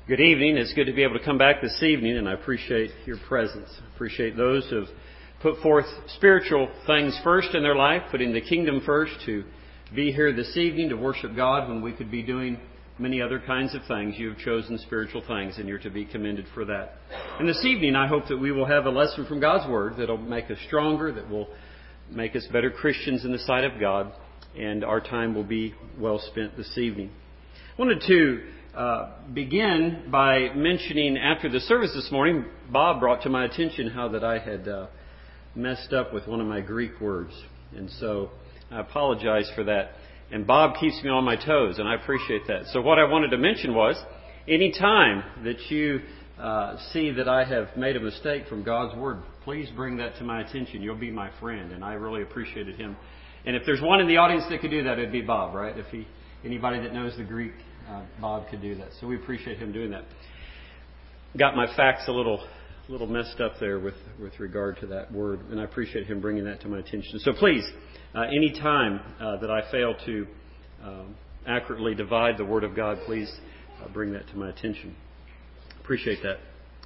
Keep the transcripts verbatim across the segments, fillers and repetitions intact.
Good evening. It's good to be able to come back this evening, and I appreciate your presence. I appreciate those who have put forth spiritual things first in their life, putting the kingdom first, to be here this evening to worship God when we could be doing many other kinds of things. You have chosen spiritual things, and you're to be commended for that. And this evening, I hope that we will have a lesson from God's Word that will make us stronger, that will make us better Christians in the sight of God, and our time will be well spent this evening. I wanted to Uh, begin by mentioning, after the service this morning, Bob brought to my attention how that I had uh, messed up with one of my Greek words. And so I apologize for that. And Bob keeps me on my toes, and I appreciate that. So what I wanted to mention was, any time that you uh, see that I have made a mistake from God's Word, please bring that to my attention. You'll be my friend, and I really appreciated him. And if there's one in the audience that could do that, it'd be Bob, right? If he, anybody that knows the Greek, Uh, Bob could do that. So we appreciate him doing that. Got my facts a little little messed up there with, with regard to that word, and I appreciate him bringing that to my attention. So please, uh, any time uh, that I fail to um, accurately divide the Word of God, please uh, bring that to my attention. Appreciate that.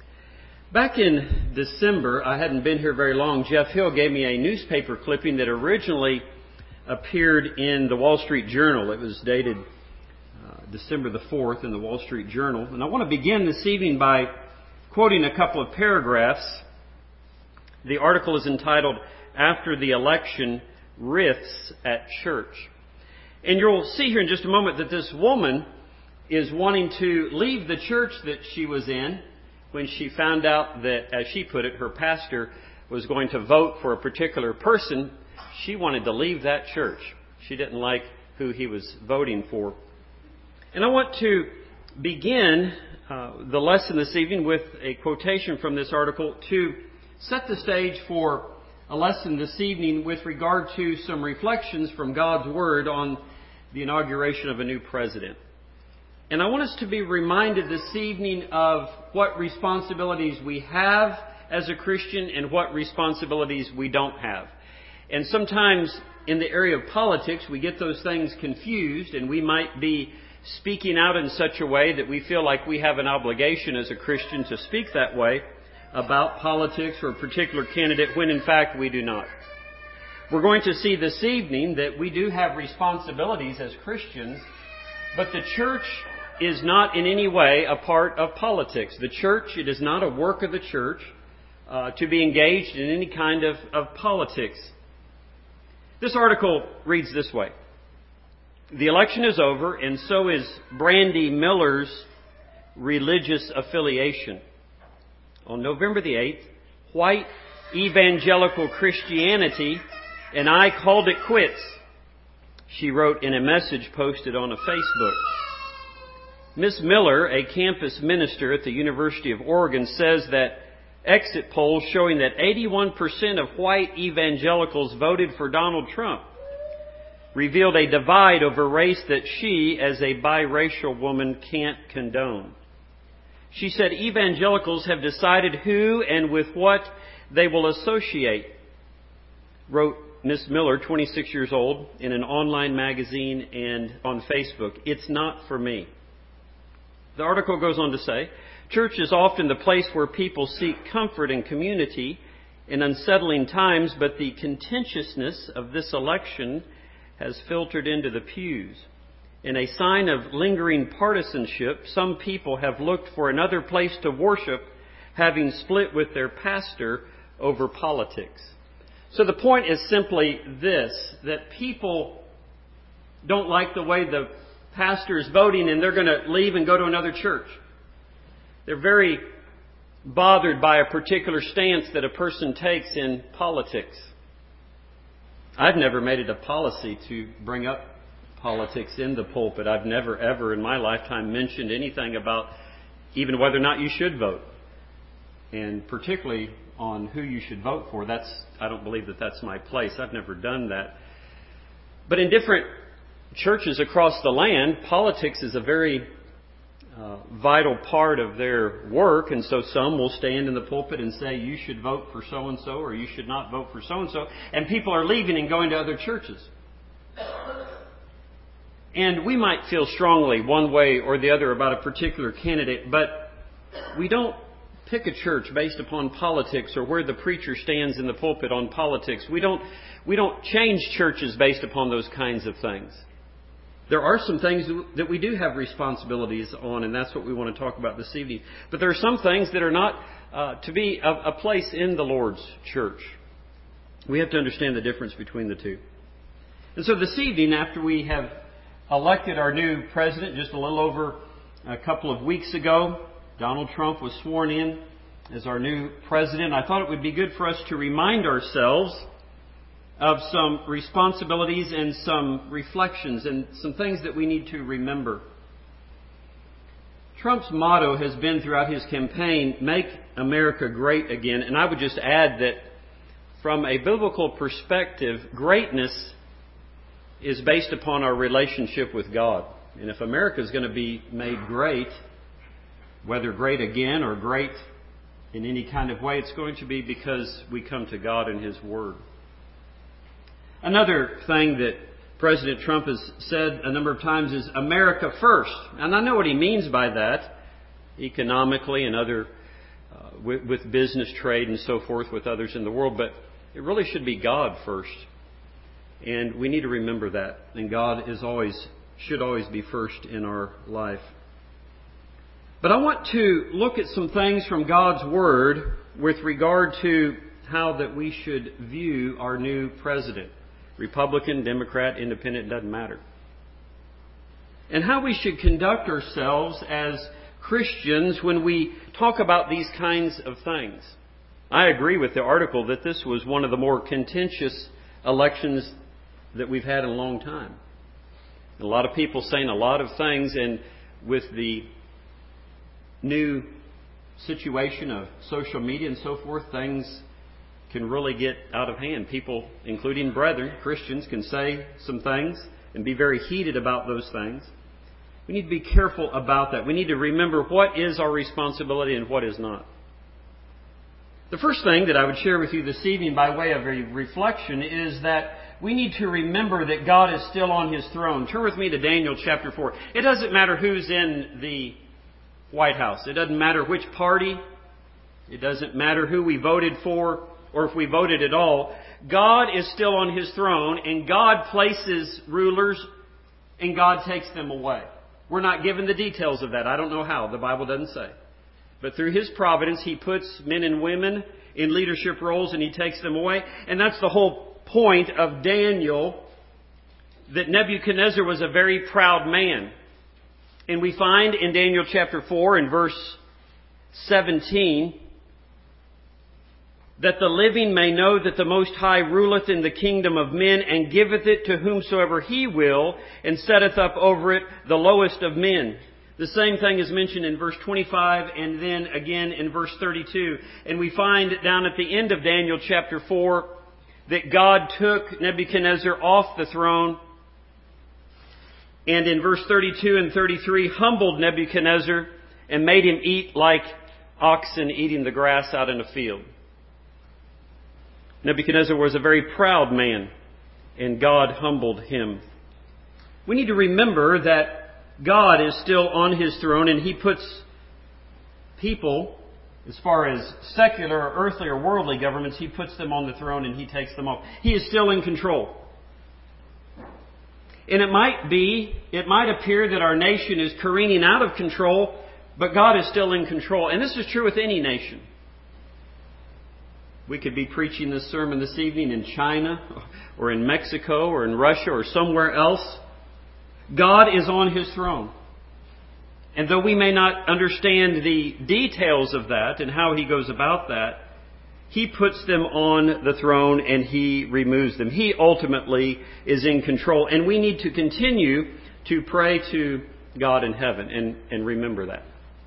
Back in December, I hadn't been here very long, Jeff Hill gave me a newspaper clipping that originally appeared in the Wall Street Journal. It was dated December the fourth in the Wall Street Journal. And I want to begin this evening by quoting a couple of paragraphs. The article is entitled, "After the Election, Rifts at Church." And you'll see here in just a moment that this woman is wanting to leave the church that she was in when she found out that, as she put it, her pastor was going to vote for a particular person. She wanted to leave that church. She didn't like who he was voting for. And I want to begin uh, the lesson this evening with a quotation from this article to set the stage for a lesson this evening with regard to some reflections from God's Word on the inauguration of a new president. And I want us to be reminded this evening of what responsibilities we have as a Christian and what responsibilities we don't have. And sometimes in the area of politics, we get those things confused, and we might be speaking out in such a way that we feel like we have an obligation as a Christian to speak that way about politics or a particular candidate, when in fact we do not. We're going to see this evening that we do have responsibilities as Christians, but the church is not in any way a part of politics. The church, it is not a work of the church uh, to be engaged in any kind of, of politics. This article reads this way. The election is over, and so is Brandy Miller's religious affiliation. On November the eighth, white evangelical Christianity and I called it quits, she wrote in a message posted on a Facebook. Miss Miller, a campus minister at the University of Oregon, says that exit polls showing that eighty-one percent of white evangelicals voted for Donald Trump revealed a divide over race that she, as a biracial woman, can't condone. She said evangelicals have decided who and with what they will associate, wrote Miss Miller, twenty-six years old, in an online magazine and on Facebook. It's not for me. The article goes on to say, church is often the place where people seek comfort and community in unsettling times, but the contentiousness of this election has filtered into the pews. In a sign of lingering partisanship, some people have looked for another place to worship, having split with their pastor over politics. So the point is simply this, that people don't like the way the pastor is voting, and they're going to leave and go to another church. They're very bothered by a particular stance that a person takes in politics. I've never made it a policy to bring up politics in the pulpit. I've never, ever in my lifetime mentioned anything about even whether or not you should vote. And particularly on who you should vote for. That's, I don't believe that that's my place. I've never done that. But in different churches across the land, politics is a very uh, vital part of their work, and so some will stand in the pulpit and say you should vote for so-and-so or you should not vote for so-and-so, and people are leaving and going to other churches. And we might feel strongly one way or the other about a particular candidate, but we don't pick a church based upon politics or where the preacher stands in the pulpit on politics. We don't, we don't change churches based upon those kinds of things. There are some things that we do have responsibilities on, and that's what we want to talk about this evening. But there are some things that are not uh, to be a, a place in the Lord's church. We have to understand the difference between the two. And so this evening, after we have elected our new president just a little over a couple of weeks ago, Donald Trump was sworn in as our new president. I thought it would be good for us to remind ourselves of some responsibilities and some reflections and some things that we need to remember. Trump's motto has been throughout his campaign, "Make America Great Again." And I would just add that from a biblical perspective, greatness is based upon our relationship with God. And if America is going to be made great, whether great again or great in any kind of way, it's going to be because we come to God and His Word. Another thing that President Trump has said a number of times is America first. And I know what he means by that, economically and other, uh, with, with business, trade, and so forth with others in the world. But it really should be God first. And we need to remember that. And God is always, should always be first in our life. But I want to look at some things from God's Word with regard to how that we should view our new president. Republican, Democrat, Independent, doesn't matter. And how we should conduct ourselves as Christians when we talk about these kinds of things. I agree with the article that this was one of the more contentious elections that we've had in a long time. A lot of people saying a lot of things, and with the new situation of social media and so forth, things can really get out of hand. People, including brethren, Christians, can say some things and be very heated about those things. We need to be careful about that. We need to remember what is our responsibility and what is not. The first thing that I would share with you this evening by way of a reflection is that we need to remember that God is still on His throne. Turn with me to Daniel chapter four. It doesn't matter who's in the White House. It doesn't matter which party. It doesn't matter who we voted for or if we voted at all. God is still on His throne, and God places rulers and God takes them away. We're not given the details of that. I don't know how. The Bible doesn't say. But through His providence, He puts men and women in leadership roles and He takes them away. And that's the whole point of Daniel, that Nebuchadnezzar was a very proud man. And we find in Daniel chapter four and verse seventeen that the living may know that the Most High ruleth in the kingdom of men, and giveth it to whomsoever He will, and setteth up over it the lowest of men. The same thing is mentioned in verse twenty-five and then again in verse thirty-two. And we find down at the end of Daniel chapter four that God took Nebuchadnezzar off the throne, and in verse thirty-two and thirty-three humbled Nebuchadnezzar and made him eat like oxen eating the grass out in a field. Nebuchadnezzar was a very proud man, and God humbled him. We need to remember that God is still on His throne, and He puts people, as far as secular or earthly or worldly governments, He puts them on the throne and He takes them off. He is still in control. And it might be, it might appear that our nation is careening out of control, but God is still in control. And this is true with any nation. We could be preaching this sermon this evening in China or in Mexico or in Russia or somewhere else. God is on His throne. And though we may not understand the details of that and how He goes about that, He puts them on the throne and He removes them. He ultimately is in control. And we need to continue to pray to God in heaven and, and remember that.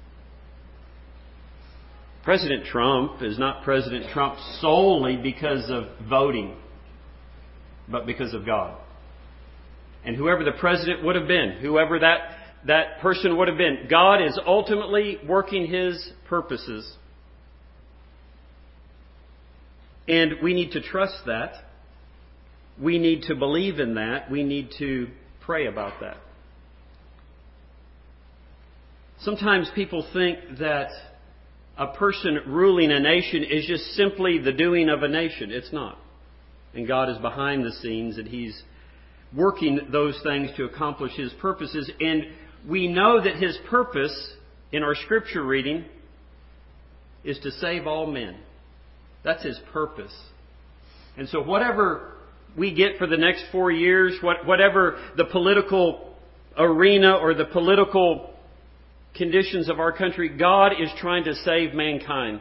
President Trump is not President Trump solely because of voting, but because of God. And whoever the president would have been, whoever that, that person would have been, God is ultimately working His purposes. And we need to trust that. We need to believe in that. We need to pray about that. Sometimes people think that a person ruling a nation is just simply the doing of a nation. It's not. And God is behind the scenes, and He's working those things to accomplish His purposes. And we know that His purpose in our Scripture reading is to save all men. That's His purpose. And so whatever we get for the next four years, what, whatever the political arena or the political conditions of our country, God is trying to save mankind.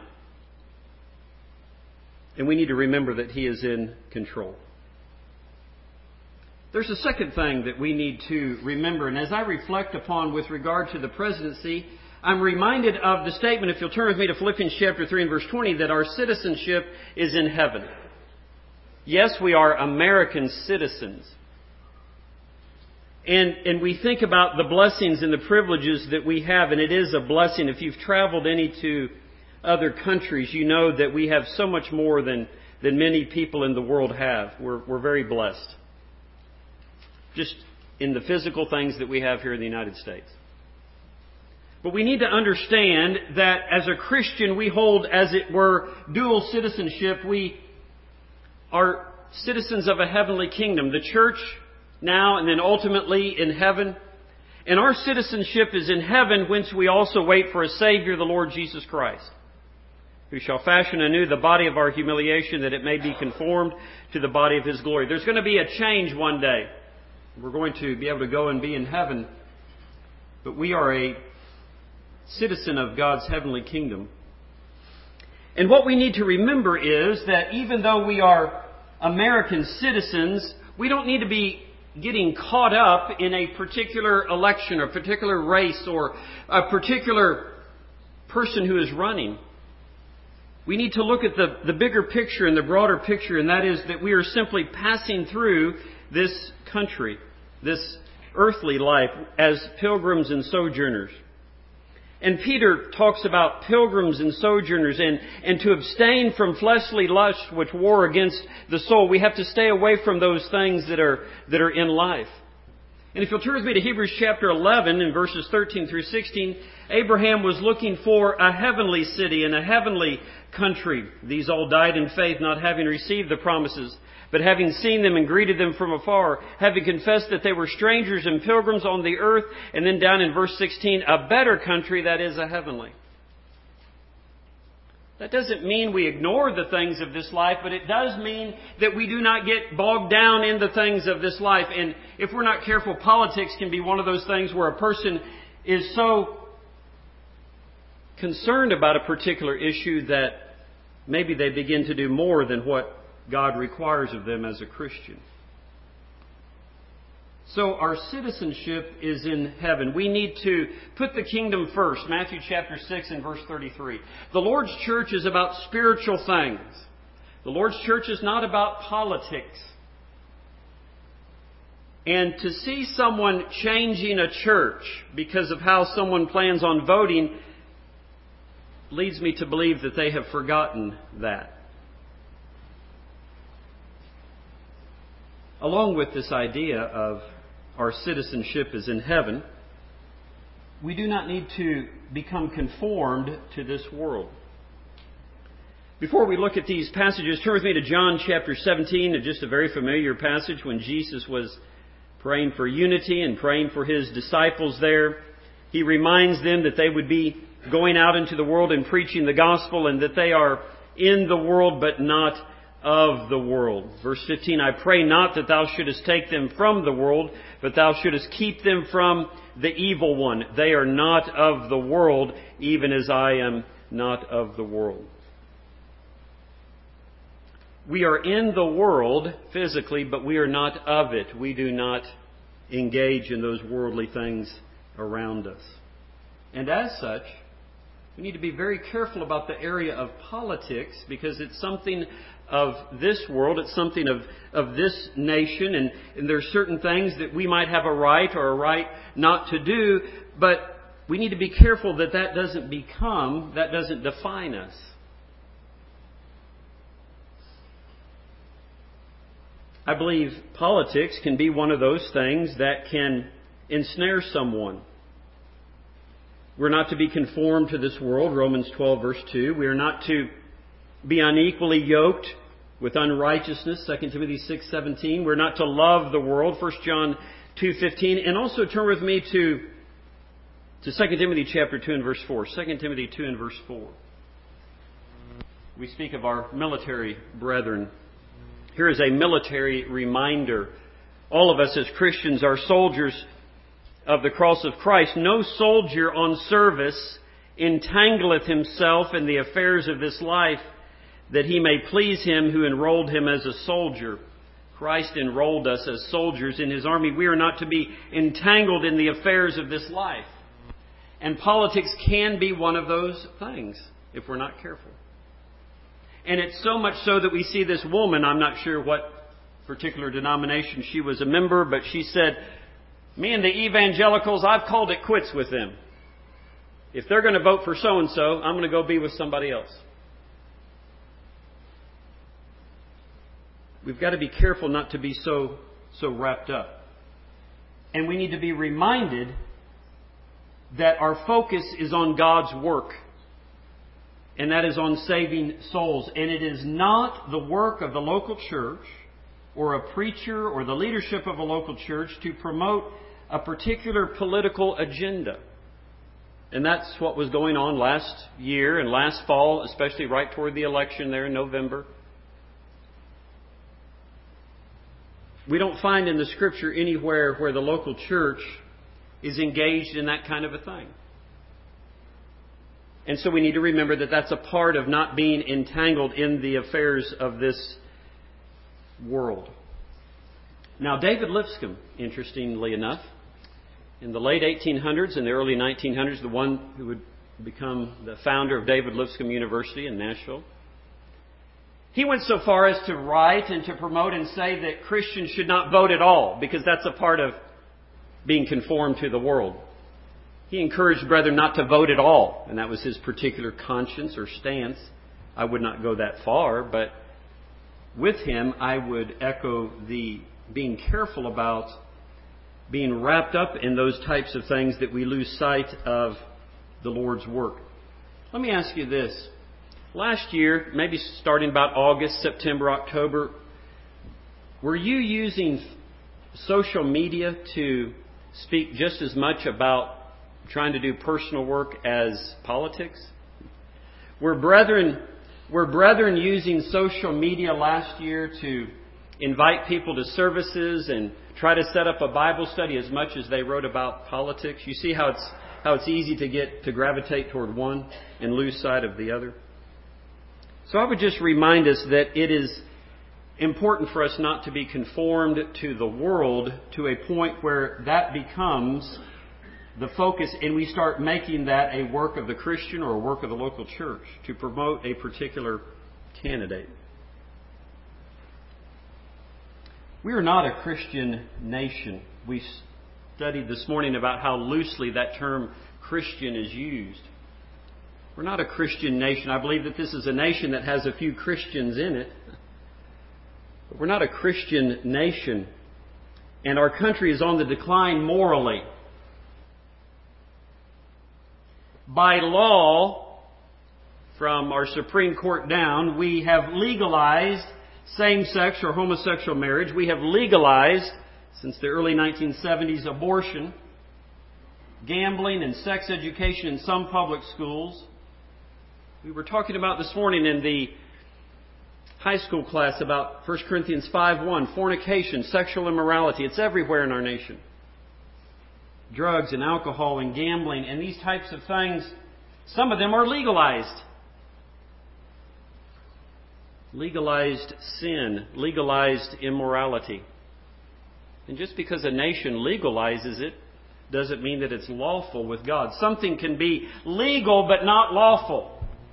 And we need to remember that He is in control. There's a second thing that we need to remember. And as I reflect upon with regard to the presidency, I'm reminded of the statement, if you'll turn with me to Philippians chapter three and verse twenty, that our citizenship is in heaven. Yes, we are American citizens. And, and we think about the blessings and the privileges that we have, and it is a blessing. If you've traveled any to other countries, you know that we have so much more than, than many people in the world have. We're, we're very blessed. Just in the physical things that we have here in the United States. But we need to understand that as a Christian, we hold, as it were, dual citizenship. We are citizens of a heavenly kingdom. The church now and then ultimately in heaven. And our citizenship is in heaven, whence we also wait for a Savior, the Lord Jesus Christ, who shall fashion anew the body of our humiliation, that it may be conformed to the body of His glory. There's going to be a change one day. We're going to be able to go and be in heaven. But we are a citizen of God's heavenly kingdom. And what we need to remember is that even though we are American citizens, we don't need to be getting caught up in a particular election or a particular race or a particular person who is running. We need to look at the, the bigger picture and the broader picture, and that is that we are simply passing through this country, this earthly life, as pilgrims and sojourners. And Peter talks about pilgrims and sojourners, and, and to abstain from fleshly lusts which war against the soul. We have to stay away from those things that are, that are in life. And if you'll turn with me to Hebrews chapter eleven and verses thirteen through sixteen, Abraham was looking for a heavenly city and a heavenly country. These all died in faith, not having received the promises, but having seen them and greeted them from afar, having confessed that they were strangers and pilgrims on the earth. And then down in verse sixteen, a better country, that is a heavenly. That doesn't mean we ignore the things of this life, but it does mean that we do not get bogged down in the things of this life. And if we're not careful, politics can be one of those things where a person is so concerned about a particular issue that maybe they begin to do more than what God requires of them as a Christian. So our citizenship is in heaven. We need to put the kingdom first. Matthew chapter six and verse thirty-three. The Lord's church is about spiritual things. The Lord's church is not about politics. And to see someone changing a church because of how someone plans on voting leads me to believe that they have forgotten that. Along with this idea of our citizenship is in heaven, we do not need to become conformed to this world. Before we look at these passages, turn with me to John chapter seventeen, just a very familiar passage when Jesus was praying for unity and praying for His disciples there. He reminds them that they would be going out into the world and preaching the gospel, and that they are in the world but not of the world. Verse fifteen, I pray not that thou shouldest take them from the world, but thou shouldest keep them from the evil one. They are not of the world, even as I am not of the world. We are in the world physically, but we are not of it. We do not engage in those worldly things around us. And as such, we need to be very careful about the area of politics, because it's something of this world, it's something of, of this nation, and, and there are certain things that we might have a right or a right not to do, but we need to be careful that that doesn't become, that doesn't define us. I believe politics can be one of those things that can ensnare someone. We're not to be conformed to this world, Romans twelve, verse two. We are not to be unequally yoked with unrighteousness, Second Timothy six, seventeen. We're not to love the world, First John two, fifteen. And also turn with me to, to Second Timothy chapter two and verse four. Second Timothy two and verse four. We speak of our military brethren. Here is a military reminder. All of us as Christians are soldiers of the cross of Christ. No soldier on service entangleth himself in the affairs of this life, that he may please him who enrolled him as a soldier. Christ enrolled us as soldiers in His army. We are not to be entangled in the affairs of this life. And politics can be one of those things if we're not careful. And it's so much so that we see this woman, I'm not sure what particular denomination she was a member, but she said, me and the evangelicals, I've called it quits with them. If they're going to vote for so-and-so, I'm going to go be with somebody else. We've got to be careful not to be so, so wrapped up. And we need to be reminded that our focus is on God's work. And that is on saving souls. And it is not the work of the local church or a preacher or the leadership of a local church to promote a particular political agenda. And that's what was going on last year and last fall, especially right toward the election there in November. We don't find in the Scripture anywhere where the local church is engaged in that kind of a thing. And so we need to remember that that's a part of not being entangled in the affairs of this world. Now, David Lipscomb, interestingly enough, in the late eighteen hundreds and the early nineteen hundreds, the one who would become the founder of David Lipscomb University in Nashville, he went so far as to write and to promote and say that Christians should not vote at all, because that's a part of being conformed to the world. He encouraged brethren not to vote at all, and that was his particular conscience or stance. I would not go that far, but with him I would echo the being careful about being wrapped up in those types of things that we lose sight of the Lord's work. Let me ask you this. Last year, maybe starting about August, September, October, were you using social media to speak just as much about trying to do personal work as politics? Were brethren, were brethren using social media last year to invite people to services and try to set up a Bible study as much as they wrote about politics? You see how it's how it's easy to get to gravitate toward one and lose sight of the other? So I would just remind us that it is important for us not to be conformed to the world to a point where that becomes the focus and we start making that a work of the Christian or a work of the local church to promote a particular candidate. We are not a Christian nation. We studied this morning about how loosely that term Christian is used. We're not a Christian nation. I believe that this is a nation that has a few Christians in it. But we're not a Christian nation. And our country is on the decline morally. By law, from our Supreme Court down, we have legalized same-sex or homosexual marriage. We have legalized, since the early nineteen seventies, abortion, gambling, and sex education in some public schools. We were talking about this morning in the high school class about First Corinthians five one, fornication, sexual immorality. It's everywhere in our nation. Drugs and alcohol and gambling and these types of things, some of them are legalized. Legalized sin, legalized immorality. And just because a nation legalizes it doesn't mean that it's lawful with God. Something can be legal but not lawful.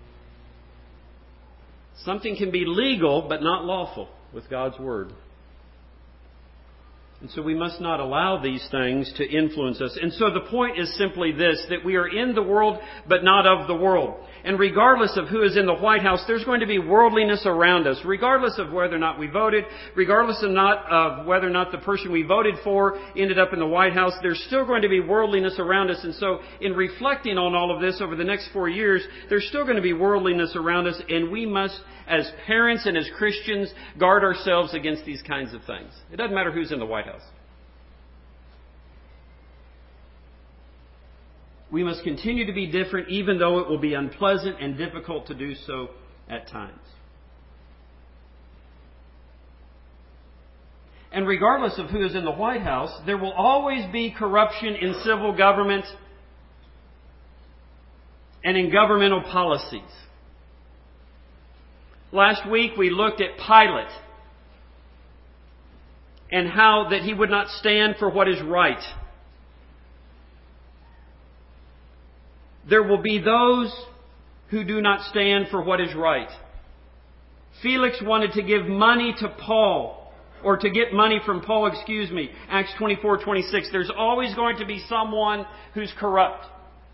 Something can be legal but not lawful with God's Word. And so we must not allow these things to influence us. And so the point is simply this, that we are in the world but not of the world. And regardless of who is in the White House, there's going to be worldliness around us. Regardless of whether or not we voted, regardless of not of whether or not the person we voted for ended up in the White House, there's still going to be worldliness around us. And so in reflecting on all of this over the next four years, there's still going to be worldliness around us, and we must, as parents and as Christians, guard ourselves against these kinds of things. It doesn't matter who's in the White House. We must continue to be different, even though it will be unpleasant and difficult to do so at times. And regardless of who is in the White House, there will always be corruption in civil government and in governmental policies. Last week we looked at Pilate and how that he would not stand for what is right. There will be those who do not stand for what is right. Felix wanted to give money to Paul, or to get money from Paul, excuse me. Acts twenty-four twenty-six. There's always going to be someone who's corrupt.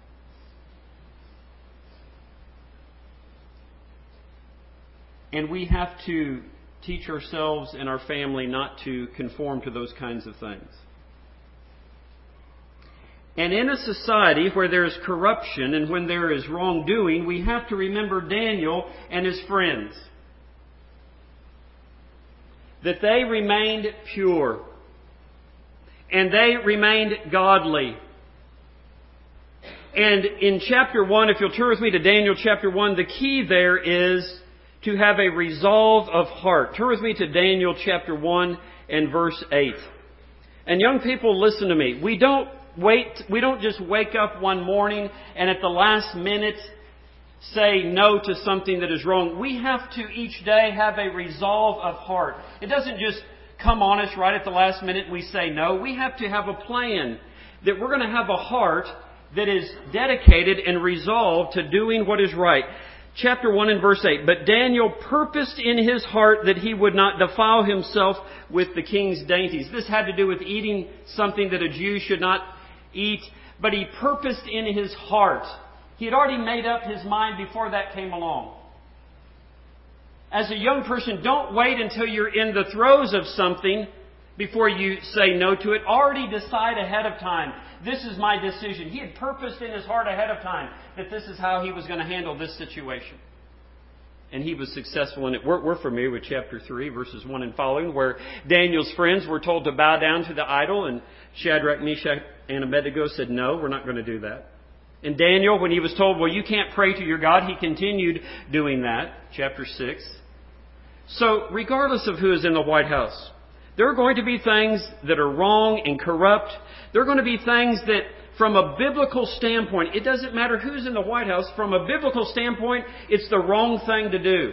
And we have to teach ourselves and our family not to conform to those kinds of things. And in a society where there is corruption and when there is wrongdoing, we have to remember Daniel and his friends. That they remained pure. And they remained godly. And in chapter one, if you'll turn with me to Daniel chapter one, the key there is to have a resolve of heart. Turn with me to Daniel chapter one and verse eight. And young people, listen to me. We don't Wait, we don't just wake up one morning and at the last minute say no to something that is wrong. We have to each day have a resolve of heart. It doesn't just come on us right at the last minute and we say no. We have to have a plan that we're going to have a heart that is dedicated and resolved to doing what is right. Chapter one and verse eight. But Daniel purposed in his heart that he would not defile himself with the king's dainties. This had to do with eating something that a Jew should not eat, but he purposed in his heart. He had already made up his mind before that came along. As a young person, don't wait until you're in the throes of something before you say no to it. Already decide ahead of time. This is my decision. He had purposed in his heart ahead of time that this is how he was going to handle this situation. And he was successful in it. We're, we're familiar with chapter three, verses one and following, where Daniel's friends were told to bow down to the idol, and Shadrach, Meshach, and Abednego said, no, we're not going to do that. And Daniel, when he was told, well, you can't pray to your God, he continued doing that. Chapter six. So, regardless of who is in the White House, there are going to be things that are wrong and corrupt. There are going to be things that, from a biblical standpoint, it doesn't matter who's in the White House, from a biblical standpoint, it's the wrong thing to do.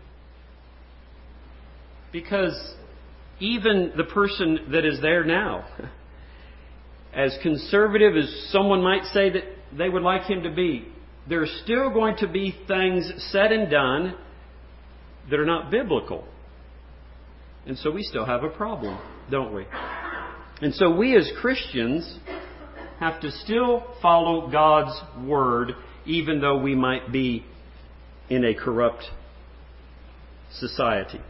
Because even the person that is there now, as conservative as someone might say that they would like him to be, there are still going to be things said and done that are not biblical. And so we still have a problem, don't we? And so we as Christians have to still follow God's Word, even though we might be in a corrupt society.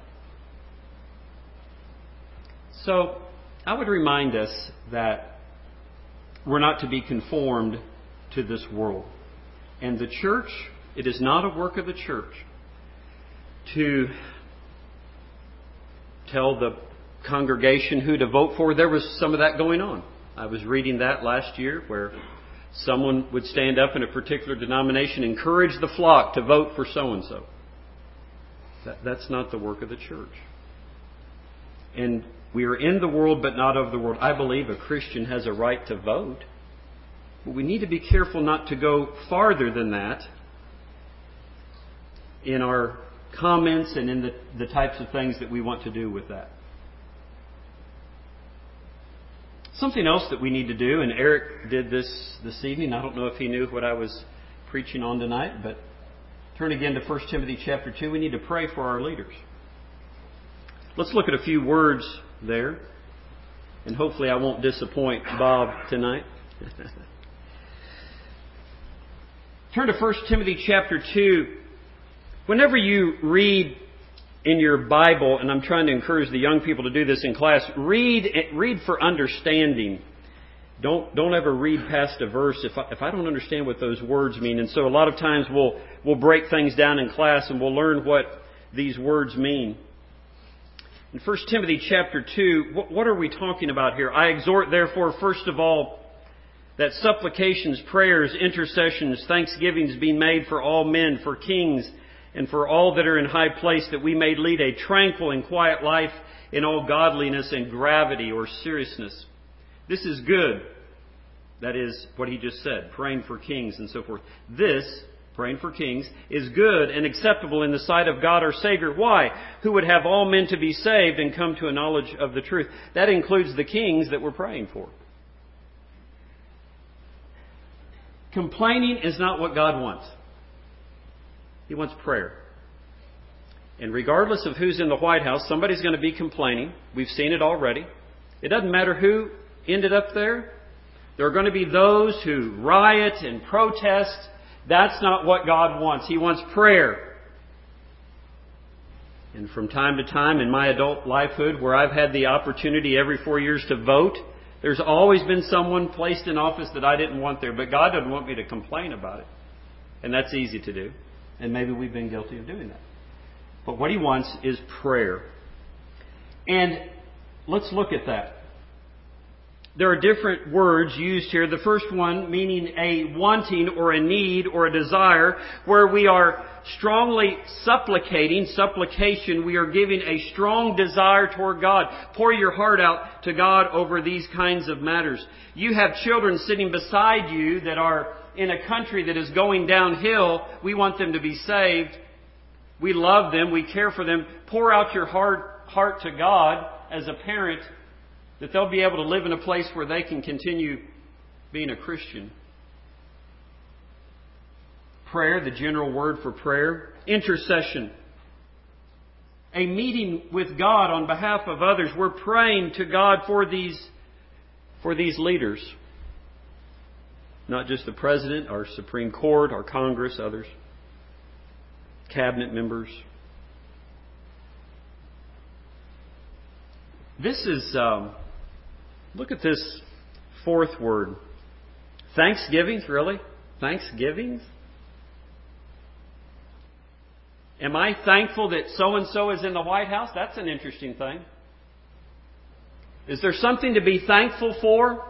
So I would remind us that we're not to be conformed to this world. And the church, it is not a work of the church to tell the congregation who to vote for. There was some of that going on. I was reading that last year where someone would stand up in a particular denomination, encourage the flock to vote for so-and-so. That, that's not the work of the church. And we are in the world but not of the world. I believe a Christian has a right to vote. But we need to be careful not to go farther than that in our comments and in the, the types of things that we want to do with that. Something else that we need to do, and Eric did this this evening. I don't know if he knew what I was preaching on tonight, but turn again to First Timothy chapter two. We need to pray for our leaders. Let's look at a few words there, and hopefully I won't disappoint Bob tonight. Turn to First Timothy chapter two. Whenever you read in your Bible, and I'm trying to encourage the young people to do this in class, read read for understanding. Don't don't ever read past a verse if I, if I don't understand what those words mean. And so a lot of times we'll we'll break things down in class and we'll learn what these words mean. In First Timothy chapter two, what, what are we talking about here? I exhort, therefore, first of all, that supplications, prayers, intercessions, thanksgivings be made for all men, for kings, and for all that are in high place, that we may lead a tranquil and quiet life in all godliness and gravity or seriousness. This is good. That is what he just said, praying for kings and so forth. This, praying for kings, is good and acceptable in the sight of God our Savior. Why? Who would have all men to be saved and come to a knowledge of the truth. That includes the kings that we're praying for. Complaining is not what God wants. He wants prayer. And regardless of who's in the White House, somebody's going to be complaining. We've seen it already. It doesn't matter who ended up there. There are going to be those who riot and protest. That's not what God wants. He wants prayer. And from time to time in my adult lifehood, where I've had the opportunity every four years to vote, there's always been someone placed in office that I didn't want there. But God doesn't want me to complain about it. And that's easy to do. And maybe we've been guilty of doing that. But what He wants is prayer. And let's look at that. There are different words used here. The first one meaning a wanting or a need or a desire, where we are strongly supplicating, supplication, we are giving a strong desire toward God. Pour your heart out to God over these kinds of matters. You have children sitting beside you that are in a country that is going downhill. We want them to be saved. We love them. We care for them. Pour out your heart, heart to God as a parent, that they'll be able to live in a place where they can continue being a Christian. Prayer, the general word for prayer. Intercession. A meeting with God on behalf of others. We're praying to God for these, for these leaders. Not just the President, our Supreme Court, our Congress, others. Cabinet members. This is... Um, Look at this fourth word. Thanksgivings, really? Thanksgivings? Am I thankful that so-and-so is in the White House? That's an interesting thing. Is there something to be thankful for?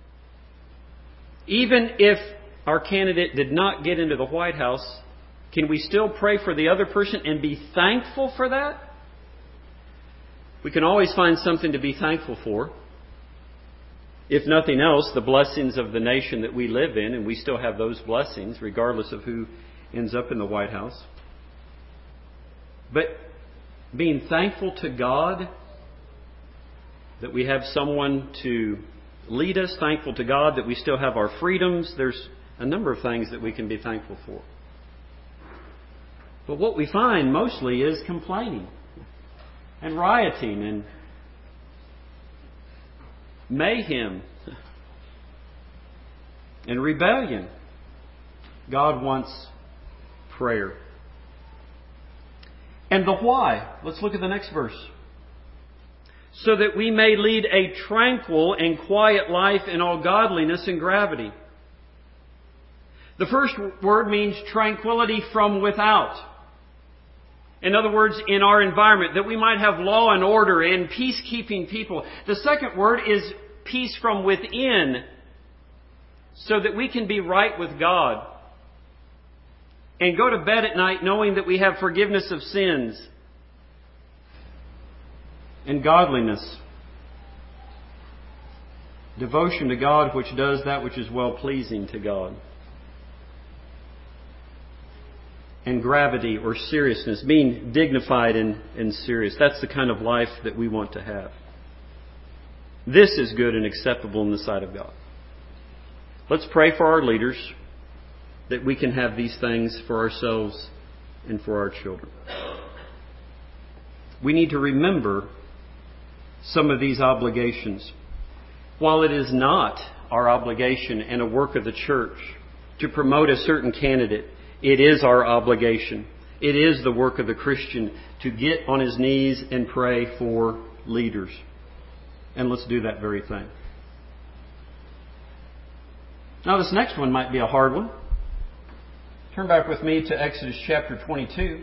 Even if our candidate did not get into the White House, can we still pray for the other person and be thankful for that? We can always find something to be thankful for. If nothing else, the blessings of the nation that we live in, and we still have those blessings regardless of who ends up in the White House. But being thankful to God that we have someone to lead us, thankful to God that we still have our freedoms. There's a number of things that we can be thankful for. But what we find mostly is complaining and rioting and mayhem and rebellion. God wants prayer. And the why. Let's look at the next verse. So that we may lead a tranquil and quiet life in all godliness and gravity. The first word means tranquility from without. In other words, in our environment, that we might have law and order and peacekeeping people. The second word is peace from within, so that we can be right with God and go to bed at night knowing that we have forgiveness of sins and godliness. Devotion to God, which does that which is well-pleasing to God. And gravity or seriousness, being dignified and, and serious. That's the kind of life that we want to have. This is good and acceptable in the sight of God. Let's pray for our leaders that we can have these things for ourselves and for our children. We need to remember some of these obligations. While it is not our obligation and a work of the church to promote a certain candidate. It is our obligation. It is the work of the Christian to get on his knees and pray for leaders. And let's do that very thing. Now this next one might be a hard one. Turn back with me to Exodus chapter twenty-two.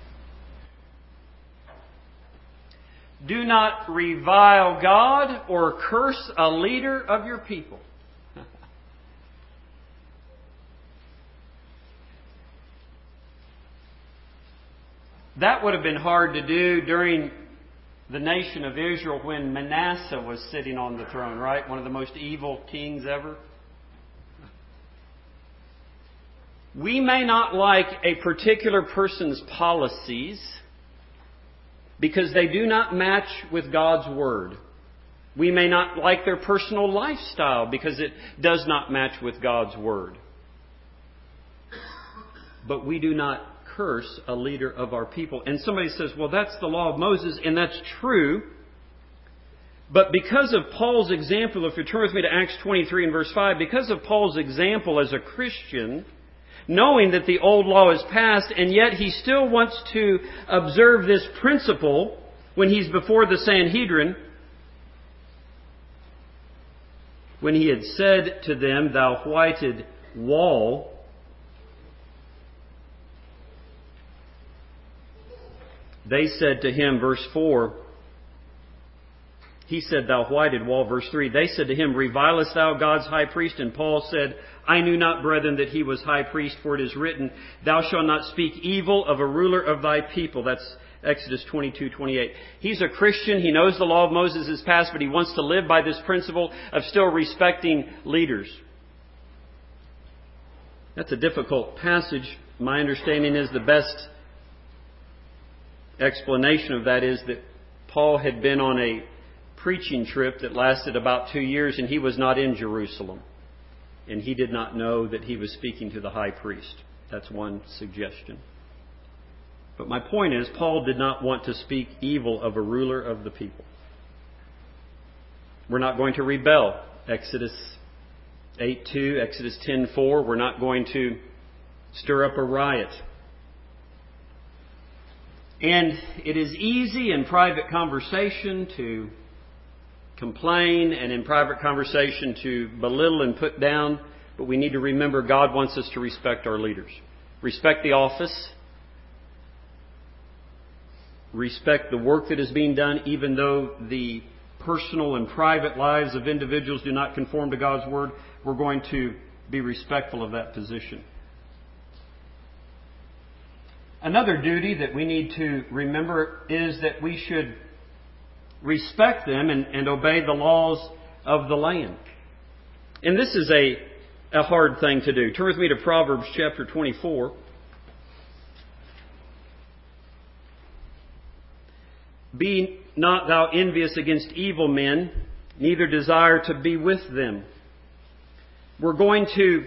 Do not revile God or curse a leader of your people. That would have been hard to do during the nation of Israel when Manasseh was sitting on the throne, right? One of the most evil kings ever. We may not like a particular person's policies because they do not match with God's Word. We may not like their personal lifestyle because it does not match with God's Word. But we do not curse a leader of our people. And somebody says, well, that's the law of Moses, and that's true. But because of Paul's example, if you turn with me to Acts twenty-three and verse five, because of Paul's example as a Christian, knowing that the old law is past, and yet he still wants to observe this principle when he's before the Sanhedrin, when he had said to them, thou whited wall, they said to him, verse four, he said, thou whited wall, verse three, they said to him, revilest thou God's high priest? And Paul said, I knew not, brethren, that he was high priest, for it is written, thou shalt not speak evil of a ruler of thy people. That's Exodus twenty-two twenty-eight. He's a Christian. He knows the law of Moses is past, but he wants to live by this principle of still respecting leaders. That's a difficult passage. My understanding is the best explanation of that is that Paul had been on a preaching trip that lasted about two years and he was not in Jerusalem. And he did not know that he was speaking to the high priest. That's one suggestion. But my point is, Paul did not want to speak evil of a ruler of the people. We're not going to rebel. Exodus eight two, Exodus ten four. We're not going to stir up a riot. And it is easy in private conversation to complain and in private conversation to belittle and put down, but we need to remember God wants us to respect our leaders. Respect the office. Respect the work that is being done, even though the personal and private lives of individuals do not conform to God's Word. We're going to be respectful of that position. Another duty that we need to remember is that we should respect them and, and obey the laws of the land. And this is a, a hard thing to do. Turn with me to Proverbs chapter twenty-four. Be not thou envious against evil men, neither desire to be with them. We're going to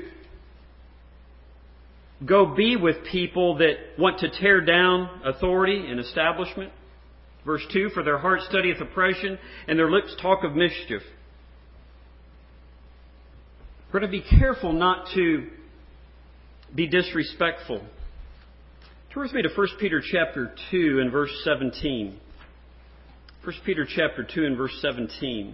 go be with people that want to tear down authority and establishment. Verse two, for their heart studieth oppression, and their lips talk of mischief. We're going to be careful not to be disrespectful. Turn with me to First Peter chapter two and verse seventeen. First Peter chapter two and verse seventeen.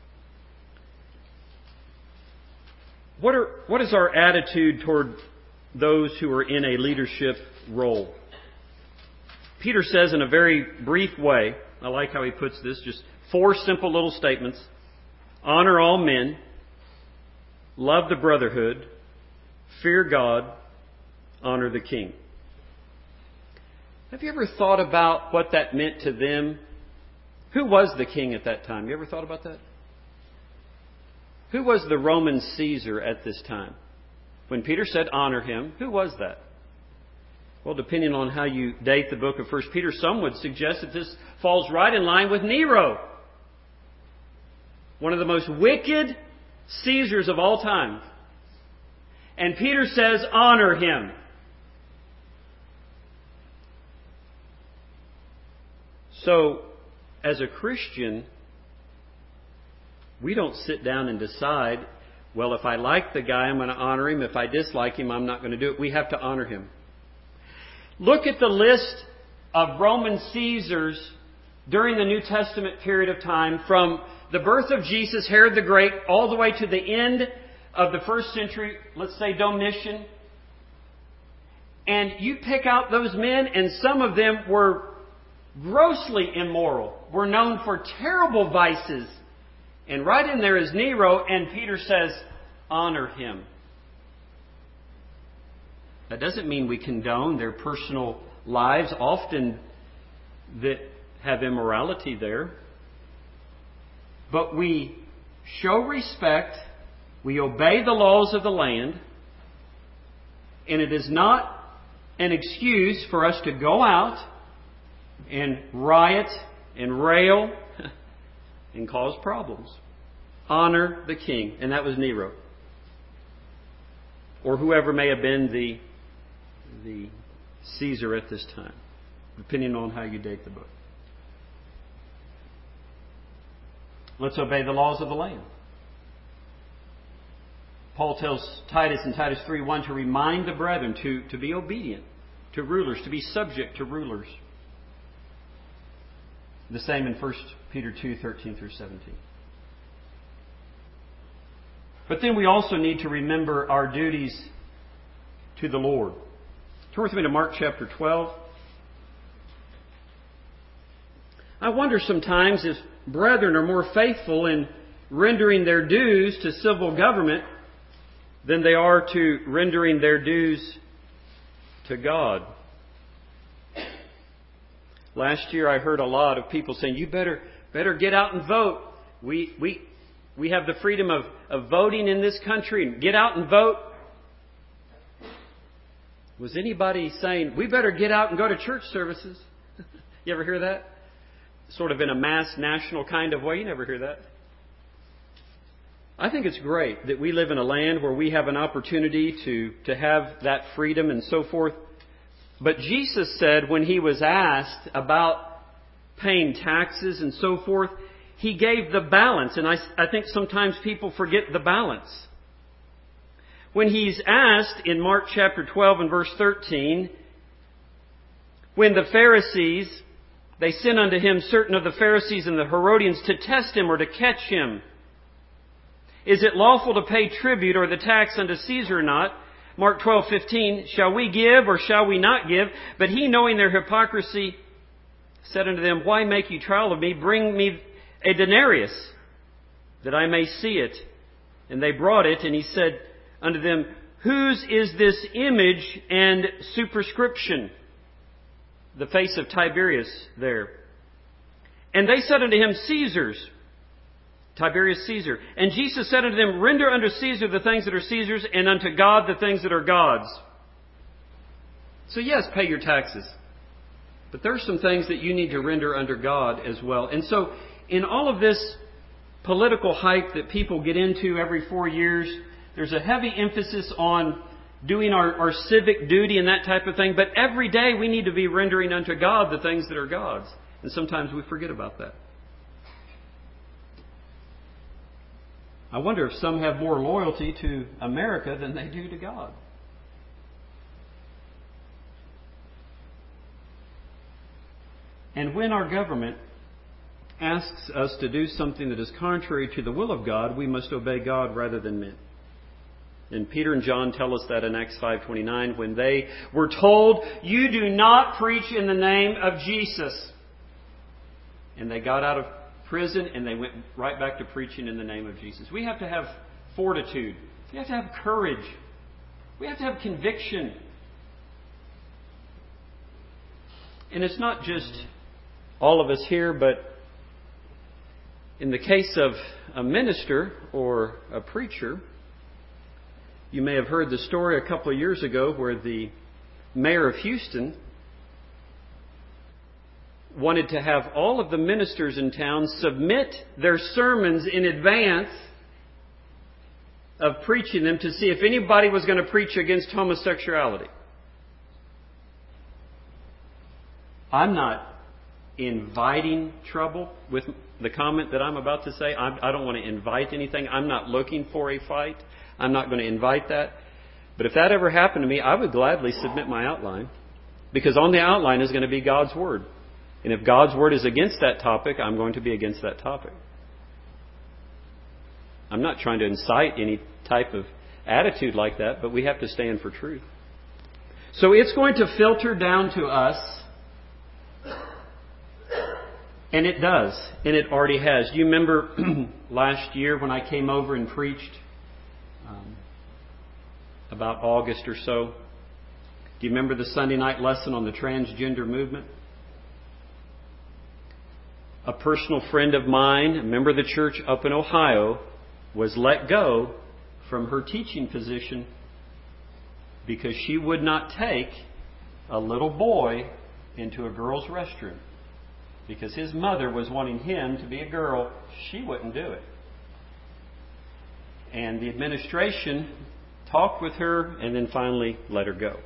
What are what is our attitude toward those who are in a leadership role? Peter says in a very brief way, I like how he puts this, just four simple little statements. Honor all men, love the brotherhood, fear God, honor the king. Have you ever thought about what that meant to them? Who was the king at that time? You ever thought about that? Who was the Roman Caesar at this time? When Peter said honor him, who was that? Well, depending on how you date the book of First Peter, some would suggest that this falls right in line with Nero, one of the most wicked Caesars of all time. And Peter says, honor him. So, as a Christian, we don't sit down and decide Well, if I like the guy, I'm going to honor him. If I dislike him, I'm not going to do it. We have to honor him. Look at the list of Roman Caesars during the New Testament period of time, from the birth of Jesus, Herod the Great, all the way to the end of the first century, let's say Domitian. And you pick out those men, and some of them were grossly immoral, were known for terrible vices. And right in there is Nero, and Peter says, honor him. That doesn't mean we condone their personal lives, often that have immorality there. But we show respect, we obey the laws of the land, and it is not an excuse for us to go out and riot and rail and cause problems. Honor the king. And that was Nero. Or whoever may have been the, the Caesar at this time, depending on how you date the book. Let's obey the laws of the land. Paul tells Titus in Titus three one to remind the brethren to, to be obedient to rulers, to be subject to rulers. The same in First Peter two thirteen through seventeen. But then we also need to remember our duties to the Lord. Turn with me to Mark chapter twelve. I wonder sometimes if brethren are more faithful in rendering their dues to civil government than they are to rendering their dues to God. Last year I heard a lot of people saying, you better better get out and vote. We we we have the freedom of, of voting in this country. Get out and vote. Was anybody saying, we better get out and go to church services? You ever hear that? Sort of in a mass national kind of way. You never hear that. I think it's great that we live in a land where we have an opportunity to, to have that freedom and so forth. But Jesus said when He was asked about paying taxes and so forth, He gave the balance. And I, I think sometimes people forget the balance. When He's asked in Mark chapter twelve and verse thirteen, when the Pharisees, they sent unto Him certain of the Pharisees and the Herodians to test Him or to catch Him. Is it lawful to pay tribute or the tax unto Caesar or not? Mark twelve fifteen, shall we give or shall we not give? But He, knowing their hypocrisy, said unto them, why make you trial of me? Bring me a denarius, that I may see it. And they brought it, and He said unto them, whose is this image and superscription? The face of Tiberius there. And they said unto Him, Caesar's. Tiberius Caesar. And Jesus said unto them, render unto Caesar the things that are Caesar's, and unto God the things that are God's. So yes, pay your taxes. But there are some things that you need to render under God as well. And so in all of this political hype that people get into every four years, there's a heavy emphasis on doing our, our civic duty and that type of thing. But every day we need to be rendering unto God the things that are God's. And sometimes we forget about that. I wonder if some have more loyalty to America than they do to God. And when our government asks us to do something that is contrary to the will of God, we must obey God rather than men. And Peter and John tell us that in Acts five twenty-nine when they were told, you do not preach in the name of Jesus. And they got out of prison and they went right back to preaching in the name of Jesus. We have to have fortitude. We have to have courage. We have to have conviction. And it's not just all of us here, but in the case of a minister or a preacher, you may have heard the story a couple of years ago where the mayor of Houston wanted to have all of the ministers in town submit their sermons in advance of preaching them to see if anybody was going to preach against homosexuality. I'm not inviting trouble with the comment that I'm about to say. I, I don't want to invite anything. I'm not looking for a fight. I'm not going to invite that. But if that ever happened to me, I would gladly submit my outline, because on the outline is going to be God's Word. And if God's Word is against that topic, I'm going to be against that topic. I'm not trying to incite any type of attitude like that, but we have to stand for truth. So it's going to filter down to us, and it does, and it already has. Do you remember last year when I came over and preached um, about August or so? Do you remember the Sunday night lesson on the transgender movement? A personal friend of mine, a member of the church up in Ohio, was let go from her teaching position because she would not take a little boy into a girl's restroom. Because his mother was wanting him to be a girl, she wouldn't do it. And the administration talked with her and then finally let her go.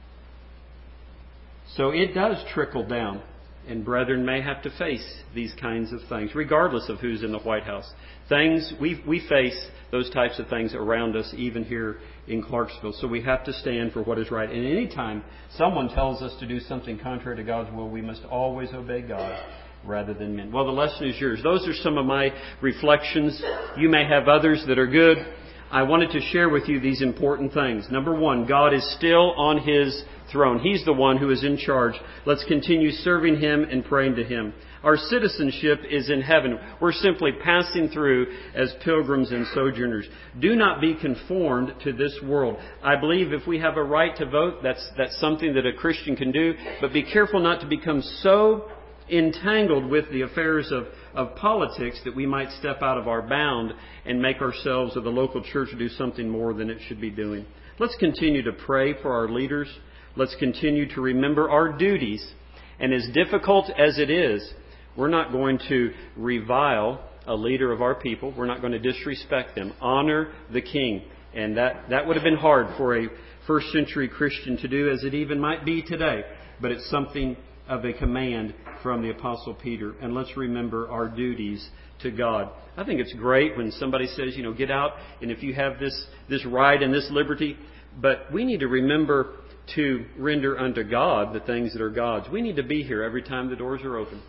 So it does trickle down. And brethren may have to face these kinds of things, regardless of who's in the White House. Things, we we face those types of things around us, even here in Clarksville. So we have to stand for what is right. And any time someone tells us to do something contrary to God's will, we must always obey God rather than men. Well, the lesson is yours. Those are some of my reflections. You may have others that are good. I wanted to share with you these important things. Number one, God is still on His throne. He's the one who is in charge. Let's continue serving Him and praying to Him. Our citizenship is in heaven. We're simply passing through as pilgrims and sojourners. Do not be conformed to this world. I believe if we have a right to vote, that's, that's something that a Christian can do. But be careful not to become so entangled with the affairs of, of politics that we might step out of our bound and make ourselves or the local church do something more than it should be doing. Let's continue to pray for our leaders. Let's continue to remember our duties. And as difficult as it is, we're not going to revile a leader of our people. We're not going to disrespect them. Honor the king. And that, that would have been hard for a first century Christian to do, as it even might be today. But it's something of a command from the Apostle Peter. And let's remember our duties to God. I think it's great when somebody says, you know, get out and if you have this, this right and this liberty. But we need to remember to render unto God the things that are God's. We need to be here every time the doors are open.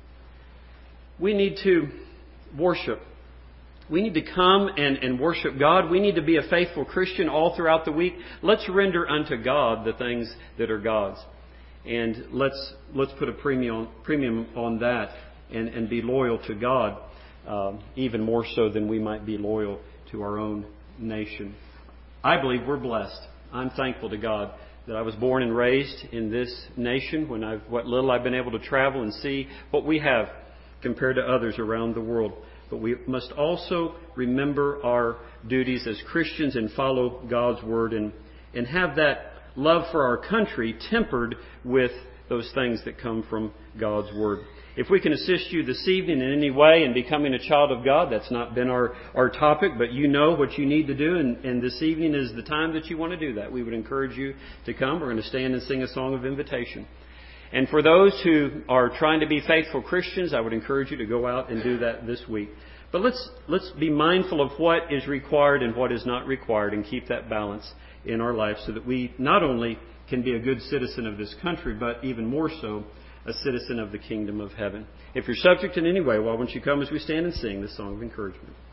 We need to worship. We need to come and, and worship God. We need to be a faithful Christian all throughout the week. Let's render unto God the things that are God's. And let's let's put a premium premium on that and, and be loyal to God, um, even more so than we might be loyal to our own nation. I believe we're blessed. I'm thankful to God that I was born and raised in this nation. When I've what little I've been able to travel and see what we have compared to others around the world. But we must also remember our duties as Christians and follow God's Word and, and have that love for our country tempered with those things that come from God's Word. If we can assist you this evening in any way in becoming a child of God, that's not been our, our topic, but you know what you need to do, and, and this evening is the time that you want to do that. We would encourage you to come. We're going to stand and sing a song of invitation. And for those who are trying to be faithful Christians, I would encourage you to go out and do that this week. But let's let's be mindful of what is required and what is not required and keep that balance in our life so that we not only can be a good citizen of this country, but even more so, a citizen of the kingdom of heaven. If you're subject in any way, why won't you come as we stand and sing this song of encouragement?